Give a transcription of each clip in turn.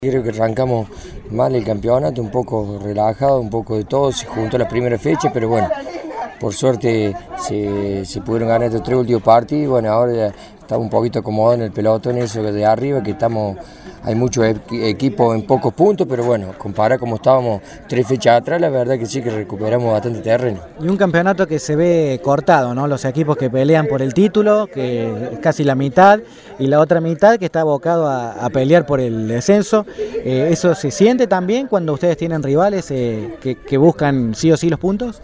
Creo que arrancamos mal el campeonato, un poco relajado, un poco de todo, se juntó la primera fecha, pero bueno, por suerte se pudieron ganar estos 3 últimos partidos y bueno, ahora ya estamos un poquito acomodados en el pelotón, eso de arriba, que hay muchos equipos en pocos puntos, pero bueno, comparado como estábamos 3 fechas atrás, la verdad que sí que recuperamos bastante terreno. Y un campeonato que se ve cortado, ¿no? Los equipos que pelean por el título, que es casi la mitad, y la otra mitad que está abocado a pelear por el descenso. ¿Eso se siente también cuando ustedes tienen rivales que buscan sí o sí los puntos?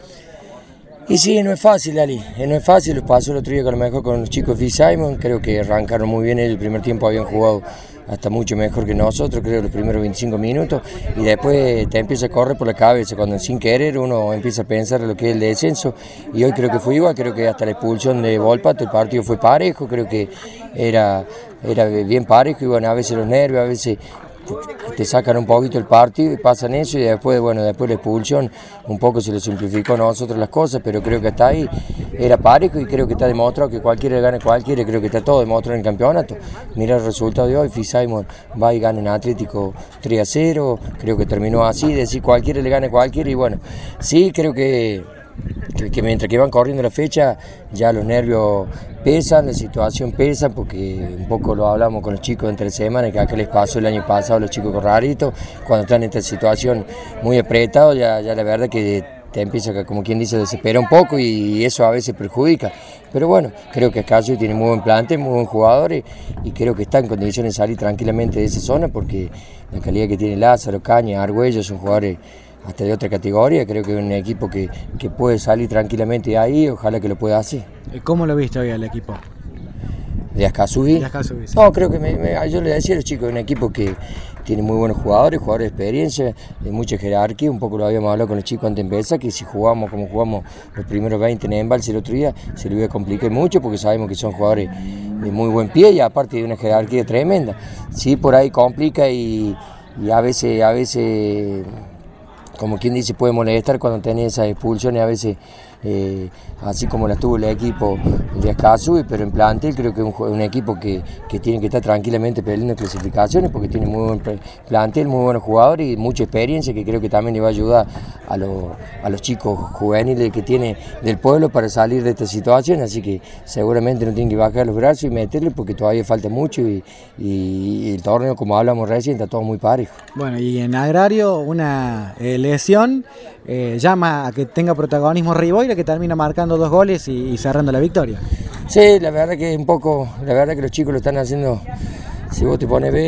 Y sí, no es fácil, Ali, no es fácil, los pasó el otro día con lo mejor con los chicos de Simon, creo que arrancaron muy bien, el primer tiempo habían jugado hasta mucho mejor que nosotros, creo los primeros 25 minutos, y después te empieza a correr por la cabeza, cuando sin querer uno empieza a pensar en lo que es el descenso, y hoy creo que fue igual, creo que hasta la expulsión de Volpato el partido fue parejo, creo que era bien parejo, y bueno, a veces los nervios, a veces te sacan un poquito el partido y pasan eso y después, bueno, después la expulsión un poco se le simplificó a nosotros las cosas, pero creo que hasta ahí era parejo y creo que está demostrado que cualquiera le gana a cualquiera, creo que está todo demostrado en el campeonato. Mira el resultado de hoy, Simon va y gana en Atlético 3-0, creo que terminó así, decir cualquiera le gana a cualquiera y bueno, sí creo que mientras que van corriendo la fecha ya los nervios pesan, la situación pesa, porque un poco lo hablamos con los chicos entre semanas, que acá les pasó el año pasado a los chicos corralitos, cuando están en esta situación muy apretado, ya la verdad que te empieza, como quien dice, a desesperar un poco y eso a veces perjudica. Pero bueno, creo que Acacio tiene muy buen plante, muy buen jugador y creo que está en condiciones de salir tranquilamente de esa zona, porque la calidad que tiene Lázaro, Caña, Argüello son jugadores hasta de otra categoría, creo que es un equipo que puede salir tranquilamente de ahí, ojalá que lo pueda hacer. ¿Cómo lo viste hoy al equipo? ¿De Ascasubi? Sí. No, creo que yo le decía a los chicos, es un equipo que tiene muy buenos jugadores de experiencia, de mucha jerarquía, un poco lo habíamos hablado con los chicos antes de empezar, que si jugamos como jugamos los primeros 20 en Embalse el otro día, se le iba a complicar mucho porque sabemos que son jugadores de muy buen pie y aparte de una jerarquía tremenda. Sí, por ahí complica y a veces como quien dice, puede molestar cuando tenés esas expulsiones, a veces así como las tuvo el equipo de Ascasubi, pero en plantel creo que es un equipo que tiene que estar tranquilamente peleando clasificaciones porque tiene muy buen plantel, muy buenos jugadores y mucha experiencia que creo que también le va a ayudar a los chicos juveniles que tiene del pueblo para salir de esta situación, así que seguramente no tienen que bajar los brazos y meterle porque todavía falta mucho y el torneo, como hablamos recién, está todo muy parejo. Bueno, y en Agrario una lesión llama a que tenga protagonismo Riboira, que termina marcando 2 goles y cerrando la victoria. Sí, la verdad que la verdad que los chicos lo están haciendo, si vos te pones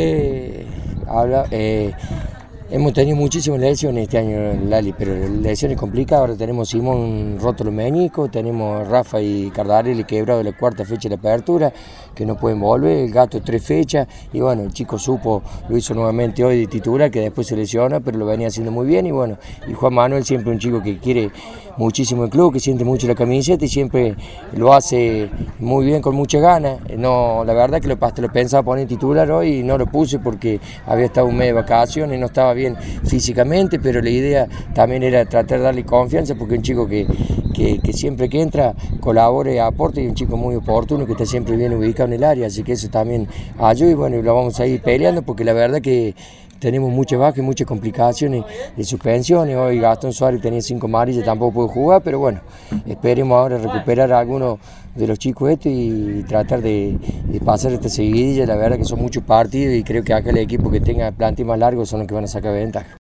hemos tenido muchísimas lesiones este año, Lali, pero lesiones complicadas. Ahora tenemos Simón roto los meniscos, tenemos Rafa y Cardarelli quebrado la 4ª fecha de la apertura, que no pueden volver, el Gato 3 fechas, y bueno, el chico lo hizo nuevamente hoy de titular, que después se lesiona, pero lo venía haciendo muy bien, y bueno, y Juan Manuel siempre un chico que quiere muchísimo el club, que siente mucho la camiseta y siempre lo hace muy bien, con muchas ganas. No, la verdad que hasta lo pensaba poner titular hoy y no lo puse porque había estado un mes de vacaciones, no estaba bien físicamente, pero la idea también era tratar de darle confianza porque es un chico que siempre que entra colabora y aporta y un chico muy oportuno que está siempre bien ubicado en el área, así que eso también ayuda y bueno, lo vamos a ir peleando porque la verdad que tenemos muchas bajas y muchas complicaciones de suspensiones. Hoy Gastón Suárez tenía 5 amarillas, tampoco pudo jugar, pero bueno, esperemos ahora recuperar a algunos de los chicos y tratar de pasar esta seguidilla. La verdad que son muchos partidos y creo que acá el equipo que tenga plantel más largo son los que van a sacar ventaja.